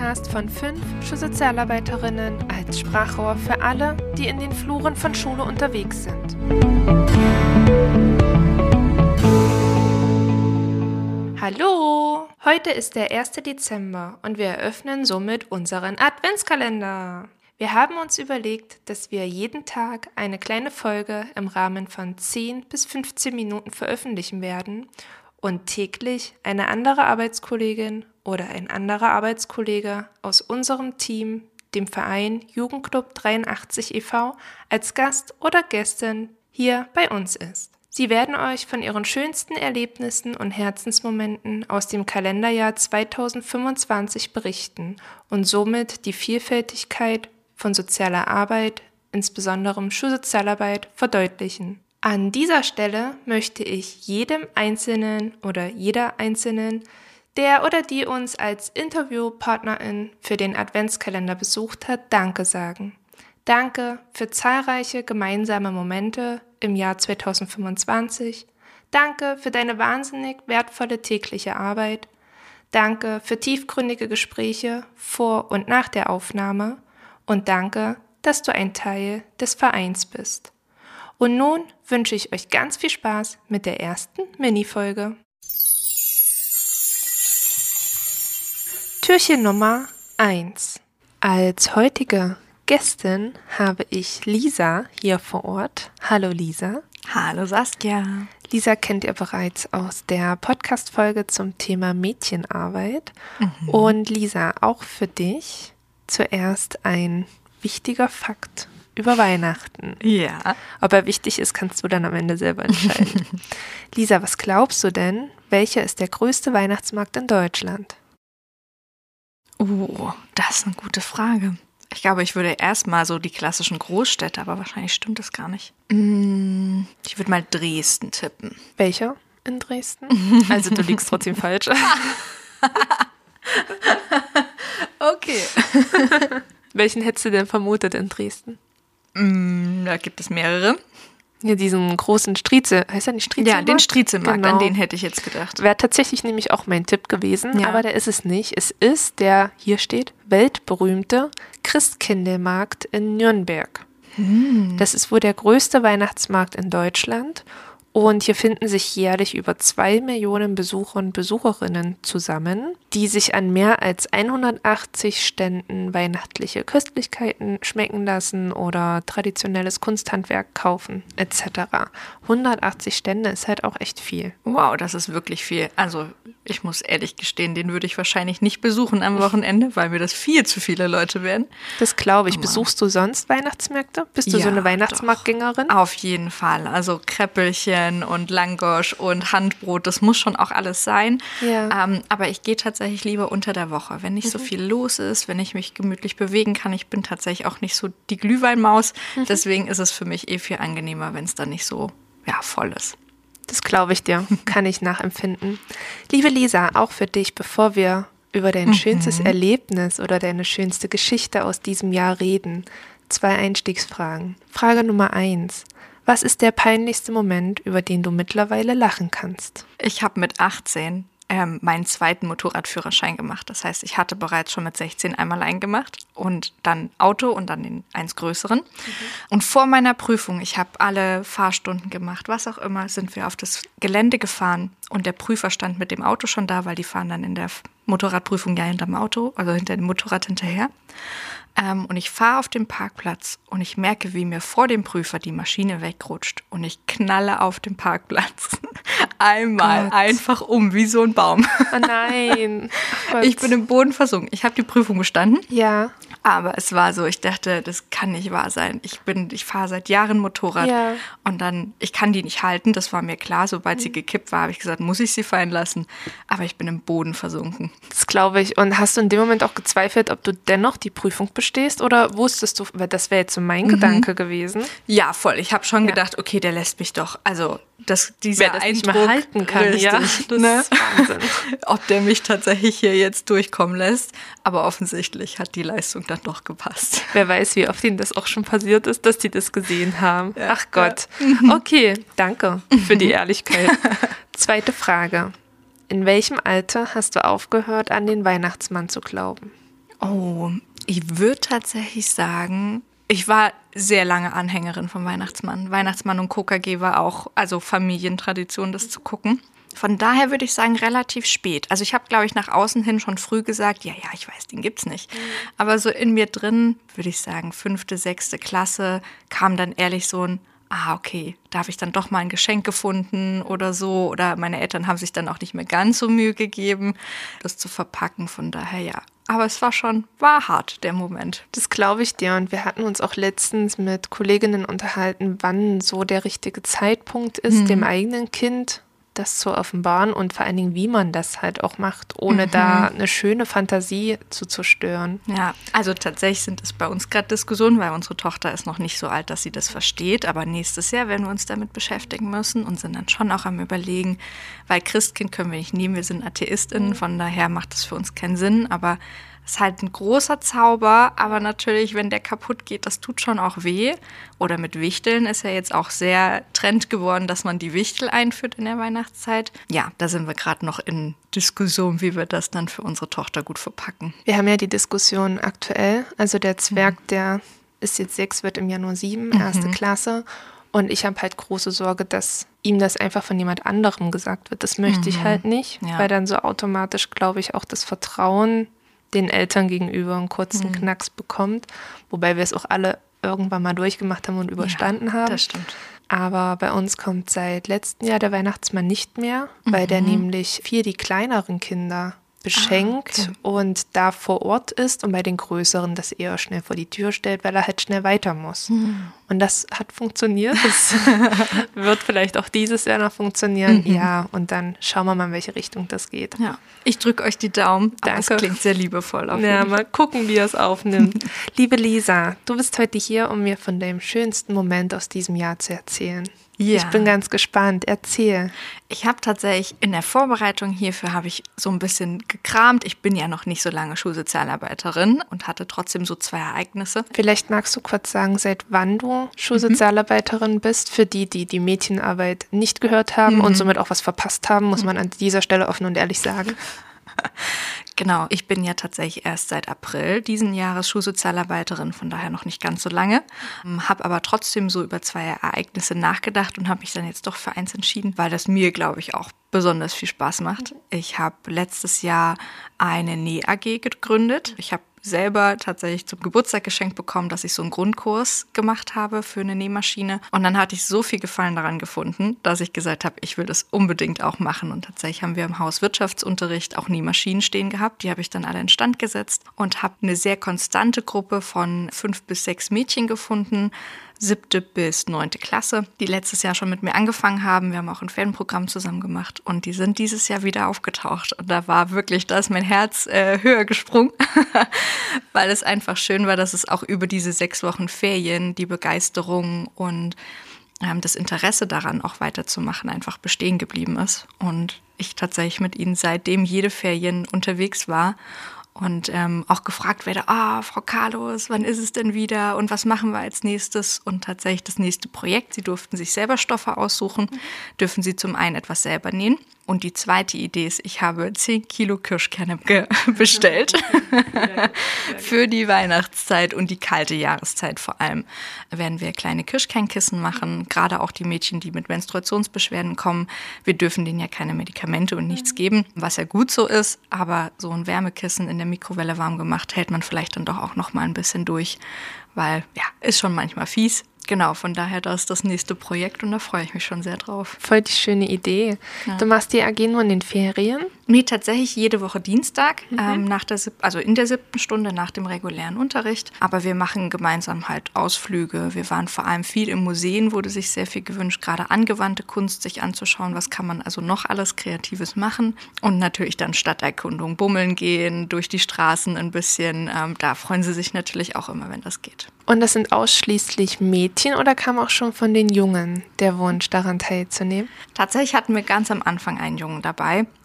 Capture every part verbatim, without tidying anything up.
Podcast von fünf Schulsozialarbeiterinnen als Sprachrohr für alle, die in den Fluren von Schule unterwegs sind. Hallo! Heute ist der erste Dezember und wir eröffnen somit unseren Adventskalender. Wir haben uns überlegt, dass wir jeden Tag eine kleine Folge im Rahmen von zehn bis fünfzehn Minuten veröffentlichen werden und täglich eine andere Arbeitskollegin oder ein anderer Arbeitskollege aus unserem Team, dem Verein Jugendclub dreiundachtzig e V, als Gast oder Gästin hier bei uns ist. Sie werden euch von ihren schönsten Erlebnissen und Herzensmomenten aus dem Kalenderjahr zweitausendfünfundzwanzig berichten und somit die Vielfältigkeit von sozialer Arbeit, insbesondere Schulsozialarbeit, verdeutlichen. An dieser Stelle möchte ich jedem Einzelnen oder jeder Einzelnen, der oder die uns als Interviewpartnerin für den Adventskalender besucht hat, Danke sagen. Danke für zahlreiche gemeinsame Momente im Jahr zweitausendfünfundzwanzig. Danke für deine wahnsinnig wertvolle tägliche Arbeit. Danke für tiefgründige Gespräche vor und nach der Aufnahme. Und danke, dass du ein Teil des Vereins bist. Und nun wünsche ich euch ganz viel Spaß mit der ersten Mini-Folge. Türchen Nummer eins. Als heutige Gästin habe ich Lisa hier vor Ort. Hallo Lisa. Hallo Saskia. Lisa kennt ihr bereits aus der Podcast-Folge zum Thema Mädchenarbeit. Mhm. Und Lisa, auch für dich zuerst ein wichtiger Fakt über Weihnachten. Ja. Ob er wichtig ist, kannst du dann am Ende selber entscheiden. Lisa, was glaubst du denn, welcher ist der größte Weihnachtsmarkt in Deutschland? Oh, das ist eine gute Frage. Ich glaube, ich würde erstmal so die klassischen Großstädte, aber wahrscheinlich stimmt das gar nicht. Ich würde mal Dresden tippen. Welcher in Dresden? Also du liegst trotzdem falsch. Okay. Welchen hättest du denn vermutet in Dresden? Da gibt es mehrere. Ja, diesen großen Striezel, heißt er nicht Striezelmarkt? Ja, den Striezelmarkt, genau. An den hätte ich jetzt gedacht. Wäre tatsächlich nämlich auch mein Tipp gewesen, ja. Aber der ist es nicht. Es ist der, hier steht, weltberühmte Christkindlmarkt in Nürnberg. Hm. Das ist wohl der größte Weihnachtsmarkt in Deutschland. Und hier finden sich jährlich über zwei Millionen Besucher und Besucherinnen zusammen, die sich an mehr als hundertachtzig Ständen weihnachtliche Köstlichkeiten schmecken lassen oder traditionelles Kunsthandwerk kaufen et cetera. hundertachtzig Stände ist halt auch echt viel. Wow, das ist wirklich viel. Also ich muss ehrlich gestehen, den würde ich wahrscheinlich nicht besuchen am Wochenende, weil mir das viel zu viele Leute werden. Das glaube ich. Oh, Besuchst du sonst Weihnachtsmärkte? Bist du ja, so eine Weihnachtsmarktgängerin? Doch. Auf jeden Fall. Also Kräppelchen und Langosch und Handbrot, das muss schon auch alles sein. Ja. Ähm, aber ich gehe tatsächlich lieber unter der Woche, wenn nicht mhm. so viel los ist, wenn ich mich gemütlich bewegen kann. Ich bin tatsächlich auch nicht so die Glühweinmaus. Mhm. Deswegen ist es für mich eh viel angenehmer, wenn es dann nicht so ja, voll ist. Das glaube ich dir, kann ich nachempfinden. Liebe Lisa, auch für dich, bevor wir über dein mhm. schönstes Erlebnis oder deine schönste Geschichte aus diesem Jahr reden, zwei Einstiegsfragen. Frage Nummer eins. Was ist der peinlichste Moment, über den du mittlerweile lachen kannst? Ich habe mit achtzehn ähm, meinen zweiten Motorradführerschein gemacht. Das heißt, ich hatte bereits schon mit sechzehn einmal einen gemacht und dann Auto und dann den eins größeren. Mhm. Und vor meiner Prüfung, ich habe alle Fahrstunden gemacht, was auch immer, sind wir auf das Gelände gefahren und der Prüfer stand mit dem Auto schon da, weil die fahren dann in der Motorradprüfung ja hinterm Auto, also hinter dem Motorrad hinterher. Ähm, und ich fahre auf den Parkplatz und ich merke, wie mir vor dem Prüfer die Maschine wegrutscht und ich knalle auf dem Parkplatz einmal Gott. einfach um, wie so ein Baum. Oh nein. Gott. Ich bin im Boden versunken. Ich habe die Prüfung bestanden. Ja. Aber es war so, ich dachte, das kann nicht wahr sein. Ich bin, ich fahre seit Jahren Motorrad ja. und dann, ich kann die nicht halten, das war mir klar. Sobald mhm. sie gekippt war, habe ich gesagt, muss ich sie fallen lassen. Aber ich bin im Boden versunken. Das glaube ich. Und hast du in dem Moment auch gezweifelt, ob du dennoch die Prüfung bestehst oder wusstest du, weil das wäre jetzt so mein mhm. Gedanke gewesen? Ja, voll. Ich habe schon ja. gedacht, okay, der lässt mich doch, also das, dieser Wer das Eindruck, nicht mehr halten kann, richtig, ja, das ne? ist Wahnsinn. Ob der mich tatsächlich hier jetzt durchkommen lässt. Aber offensichtlich hat die Leistung dann doch gepasst. Wer weiß, wie oft ihnen das auch schon passiert ist, dass die das gesehen haben. Ja, Ach Gott. Ja. Okay, danke für die Ehrlichkeit. Zweite Frage. In welchem Alter hast du aufgehört, an den Weihnachtsmann zu glauben? Oh, ich würde tatsächlich sagen, ich war sehr lange Anhängerin vom Weihnachtsmann. Weihnachtsmann und K K G war auch, also Familientradition, das zu gucken. Von daher würde ich sagen, relativ spät. Also ich habe, glaube ich, nach außen hin schon früh gesagt, ja, ja, ich weiß, den gibt's nicht. Mhm. Aber so in mir drin, würde ich sagen, fünfte, sechste Klasse, kam dann ehrlich so ein, ah, okay, da habe ich dann doch mal ein Geschenk gefunden oder so. Oder meine Eltern haben sich dann auch nicht mehr ganz so Mühe gegeben, das zu verpacken. Von daher, ja. Aber es war schon, war hart, der Moment. Das glaube ich dir. Und wir hatten uns auch letztens mit Kolleginnen unterhalten, wann so der richtige Zeitpunkt ist, mhm. dem eigenen Kind das zu offenbaren und vor allen Dingen, wie man das halt auch macht, ohne mhm. da eine schöne Fantasie zu zerstören. Ja, also tatsächlich sind es bei uns gerade Diskussionen, weil unsere Tochter ist noch nicht so alt, dass sie das versteht, aber nächstes Jahr werden wir uns damit beschäftigen müssen und sind dann schon auch am Überlegen, weil Christkind können wir nicht nehmen, wir sind AtheistInnen, von daher macht das für uns keinen Sinn, aber es ist halt ein großer Zauber, aber natürlich, wenn der kaputt geht, das tut schon auch weh. Oder mit Wichteln ist ja jetzt auch sehr Trend geworden, dass man die Wichtel einführt in der Weihnachtszeit. Ja, da sind wir gerade noch in Diskussion, wie wir das dann für unsere Tochter gut verpacken. Wir haben ja die Diskussion aktuell. Also der Zwerg, mhm. der ist jetzt sechs, wird im Januar sieben, mhm. erste Klasse. Und ich habe halt große Sorge, dass ihm das einfach von jemand anderem gesagt wird. Das möchte mhm. ich halt nicht, ja. weil dann so automatisch, glaube ich, auch das Vertrauen den Eltern gegenüber einen kurzen mhm. Knacks bekommt, wobei wir es auch alle irgendwann mal durchgemacht haben und überstanden ja, haben. Das stimmt. Aber bei uns kommt seit letztem Jahr der Weihnachtsmann nicht mehr, mhm. weil der nämlich viel die kleineren Kinder beschenkt ah, okay. und da vor Ort ist und bei den Größeren das eher schnell vor die Tür stellt, weil er halt schnell weiter muss. Mhm. Und das hat funktioniert. Das wird vielleicht auch dieses Jahr noch funktionieren. Mhm. Ja, und dann schauen wir mal, in welche Richtung das geht. Ja, ich drücke euch die Daumen. Danke. Aber es klingt sehr liebevoll auf jeden Ja, mal gucken, wie er es aufnimmt. Liebe Lisa, du bist heute hier, um mir von deinem schönsten Moment aus diesem Jahr zu erzählen. Ja. Ich bin ganz gespannt. Erzähl. Ich habe tatsächlich in der Vorbereitung hierfür habe ich so ein bisschen gekramt. Ich bin ja noch nicht so lange Schulsozialarbeiterin und hatte trotzdem so zwei Ereignisse. Vielleicht magst du kurz sagen, seit wann du Schulsozialarbeiterin mhm. bist. Für die, die die Mädchenarbeit nicht gehört haben mhm. und somit auch was verpasst haben, muss man an dieser Stelle offen und ehrlich sagen. Genau, ich bin ja tatsächlich erst seit April diesen Jahres Schulsozialarbeiterin, von daher noch nicht ganz so lange. Habe aber trotzdem so über zwei Ereignisse nachgedacht und habe mich dann jetzt doch für eins entschieden, weil das mir, glaube ich, auch besonders viel Spaß macht. Ich habe letztes Jahr eine Näh-A G gegründet. Ich habe selber tatsächlich zum Geburtstag geschenkt bekommen, dass ich so einen Grundkurs gemacht habe für eine Nähmaschine. Und dann hatte ich so viel Gefallen daran gefunden, dass ich gesagt habe, ich will das unbedingt auch machen. Und tatsächlich haben wir im Haus Wirtschaftsunterricht auch Nähmaschinen stehen gehabt. Die habe ich dann alle instand gesetzt und habe eine sehr konstante Gruppe von fünf bis sechs Mädchen gefunden, siebte bis neunte Klasse, die letztes Jahr schon mit mir angefangen haben. Wir haben auch ein Fanprogramm zusammen gemacht und die sind dieses Jahr wieder aufgetaucht. Und da war wirklich, da ist mein Herz äh, höher gesprungen, weil es einfach schön war, dass es auch über diese sechs Wochen Ferien die Begeisterung und ähm, das Interesse daran, auch weiterzumachen, einfach bestehen geblieben ist. Und ich tatsächlich mit ihnen seitdem jede Ferien unterwegs war. Und ähm, auch gefragt werde, ah, Frau Carlos, wann ist es denn wieder und was machen wir als nächstes? Und tatsächlich das nächste Projekt, sie durften sich selber Stoffe aussuchen, mhm. dürfen sie zum einen etwas selber nähen. Und die zweite Idee ist, ich habe zehn Kilo Kirschkerne ge- bestellt für die Weihnachtszeit und die kalte Jahreszeit vor allem. Werden wir kleine Kirschkernkissen machen, gerade auch die Mädchen, die mit Menstruationsbeschwerden kommen. Wir dürfen denen ja keine Medikamente und nichts geben, was ja gut so ist, aber so ein Wärmekissen in der Mikrowelle warm gemacht hält man vielleicht dann doch auch noch mal ein bisschen durch, weil ja, ist schon manchmal fies. Genau, von daher, das ist das nächste Projekt und da freue ich mich schon sehr drauf. Voll die schöne Idee. Ja. Du machst die A G nur in den Ferien? Nee, tatsächlich jede Woche Dienstag, mhm. ähm, nach der sieb- also in der siebten Stunde nach dem regulären Unterricht. Aber wir machen gemeinsam halt Ausflüge. Wir waren vor allem viel im Museen, wurde sich sehr viel gewünscht, gerade angewandte Kunst sich anzuschauen. Was kann man also noch alles Kreatives machen? Und natürlich dann Stadterkundung, bummeln gehen, durch die Straßen ein bisschen. Ähm, da freuen sie sich natürlich auch immer, wenn das geht. Und das sind ausschließlich Mädchen oder kam auch schon von den Jungen der Wunsch, daran teilzunehmen? Tatsächlich hatten wir ganz am Anfang einen Jungen dabei.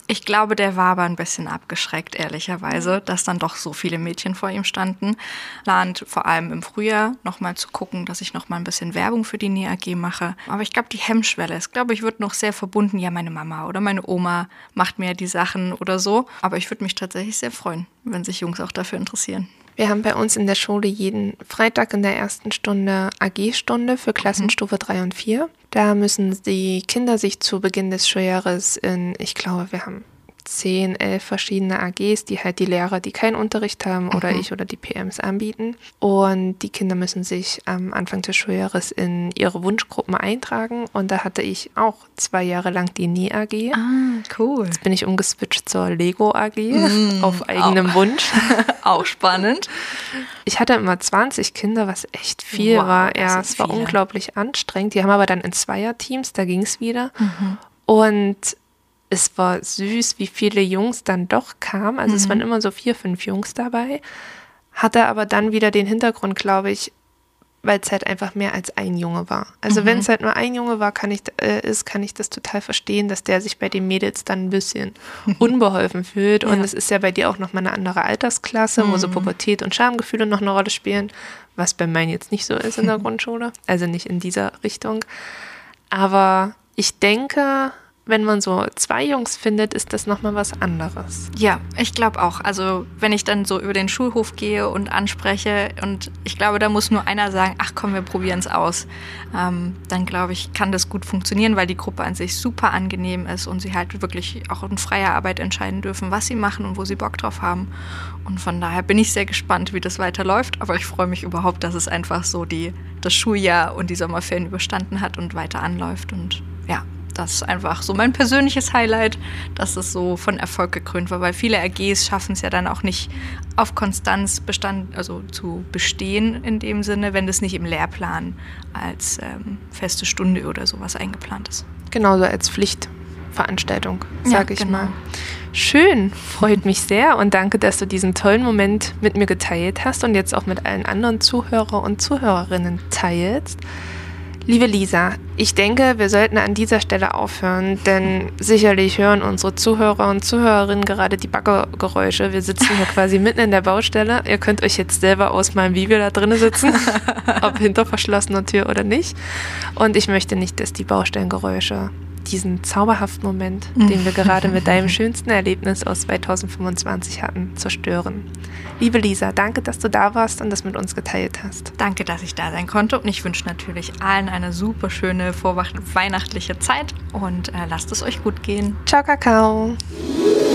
Ich glaube, der war aber ein bisschen abgeschreckt, ehrlicherweise, dass dann doch so viele Mädchen vor ihm standen. Plant vor allem im Frühjahr nochmal zu gucken, dass ich nochmal ein bisschen Werbung für die Näh-A G mache. Aber ich glaube, die Hemmschwelle ist, glaube ich, wird noch sehr verbunden. Ja, meine Mama oder meine Oma macht mir die Sachen oder so. Aber ich würde mich tatsächlich sehr freuen, wenn sich Jungs auch dafür interessieren. Wir haben bei uns in der Schule jeden Freitag in der ersten Stunde A G-Stunde für Klassenstufe drei und vier. Da müssen die Kinder sich zu Beginn des Schuljahres in, ich glaube, wir haben zehn, elf verschiedene A Gs, die halt die Lehrer, die keinen Unterricht haben oder mhm. ich oder die P Ms anbieten. Und die Kinder müssen sich am Anfang des Schuljahres in ihre Wunschgruppen eintragen. Und da hatte ich auch zwei Jahre lang die Näh-A G. Ah, cool. Jetzt bin ich umgeswitcht zur Lego-A G mm, auf eigenem auch. Wunsch. Auch spannend. Ich hatte immer zwanzig Kinder, was echt viel wow, war. Ja, es war viele. unglaublich anstrengend. Die haben aber dann in Zweierteams, da ging es wieder. Mhm. Und es war süß, wie viele Jungs dann doch kamen. Also mhm. es waren immer so vier, fünf Jungs dabei. Hatte aber dann wieder den Hintergrund, glaube ich, weil es halt einfach mehr als ein Junge war. Also mhm. wenn es halt nur ein Junge war, kann ich, äh, ist, kann ich das total verstehen, dass der sich bei den Mädels dann ein bisschen unbeholfen fühlt. Und ja. es ist ja bei dir auch nochmal eine andere Altersklasse, mhm. wo so Pubertät und Schamgefühle noch eine Rolle spielen, was bei meinen jetzt nicht so ist in der Grundschule. Also nicht in dieser Richtung. Aber ich denke, wenn man so zwei Jungs findet, ist das nochmal was anderes. Ja, ich glaube auch. Also wenn ich dann so über den Schulhof gehe und anspreche und ich glaube, da muss nur einer sagen, ach komm, wir probieren es aus. Ähm, dann glaube ich, kann das gut funktionieren, weil die Gruppe an sich super angenehm ist und sie halt wirklich auch in freier Arbeit entscheiden dürfen, was sie machen und wo sie Bock drauf haben. Und von daher bin ich sehr gespannt, wie das weiterläuft. Aber ich freue mich überhaupt, dass es einfach so die, das Schuljahr und die Sommerferien überstanden hat und weiter anläuft. Und ja, das ist einfach so mein persönliches Highlight, dass es so von Erfolg gekrönt war, weil viele A Gs schaffen es ja dann auch nicht auf Konstanz bestand, also zu bestehen in dem Sinne, wenn das nicht im Lehrplan als ähm, feste Stunde oder sowas eingeplant ist. Genauso als Pflichtveranstaltung, sage ja, ich genau. mal. Schön, freut mich sehr und danke, dass du diesen tollen Moment mit mir geteilt hast und jetzt auch mit allen anderen Zuhörer und Zuhörerinnen teilst. Liebe Lisa, ich denke, wir sollten an dieser Stelle aufhören, denn sicherlich hören unsere Zuhörer und Zuhörerinnen gerade die Baggergeräusche. Wir sitzen hier quasi mitten in der Baustelle. Ihr könnt euch jetzt selber ausmalen, wie wir da drinnen sitzen, ob hinter verschlossener Tür oder nicht. Und ich möchte nicht, dass die Baustellengeräusche diesen zauberhaften Moment, den wir gerade mit deinem schönsten Erlebnis aus zweitausendfünfundzwanzig hatten, zerstören. Liebe Lisa, danke, dass du da warst und das mit uns geteilt hast. Danke, dass ich da sein konnte und ich wünsche natürlich allen eine super schöne vorweihnachtliche Zeit und äh, lasst es euch gut gehen. Ciao, Kakao.